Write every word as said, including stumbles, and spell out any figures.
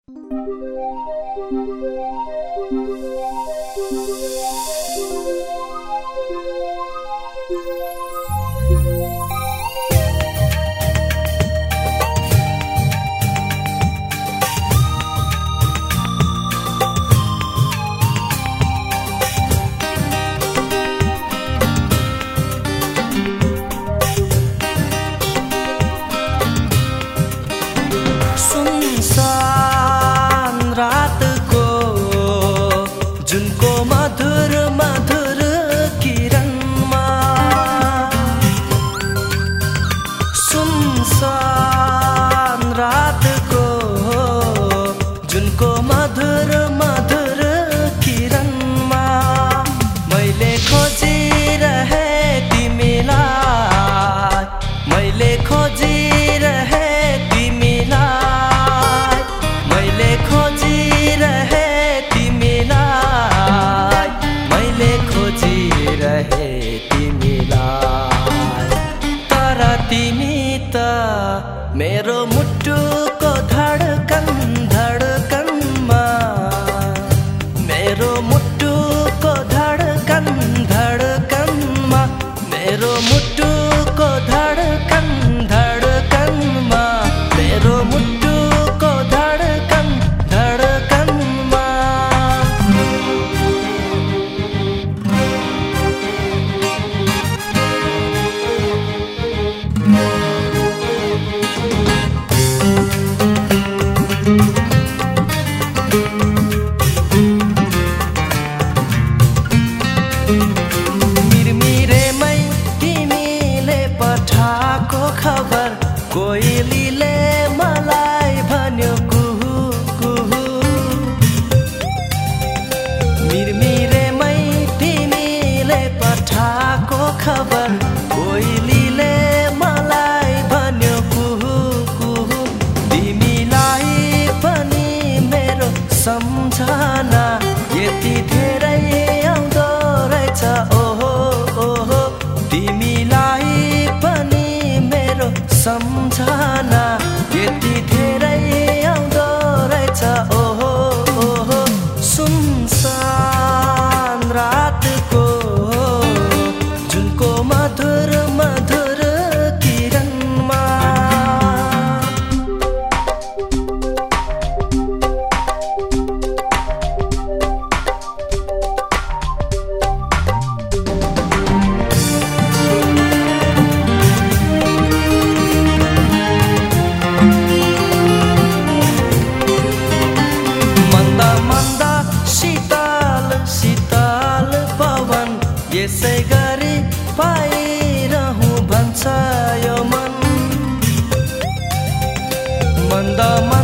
मेरो मुटुको धडकन धडकनमा मेरो मुटुको धडकन धडकनमा मेरो मुटुको धडकन धडकनमा मेरो मुटुको धडकन धडकनमा मिरमिरेमै तिमीले पठाएको खबर कोइलीले मलाई भन्यो कुहु कुहु मिरमिरेमै तिमीले पठाएको खबर कोइलीले मलाई भन्यो कुहु कुहु तिमीलाई पनि मेरो सम्झना यति धेरै आउँदो रहेछ ओहो ओहो तिमीलाई पनि मेरो सम्झना यति धेरै आउँदो रहेछ ओहो ओहो सुनसान रातको जुनको मधुर मधुर किरणमा यसै गरी पाइरहँ भन्छ यो मन मन्द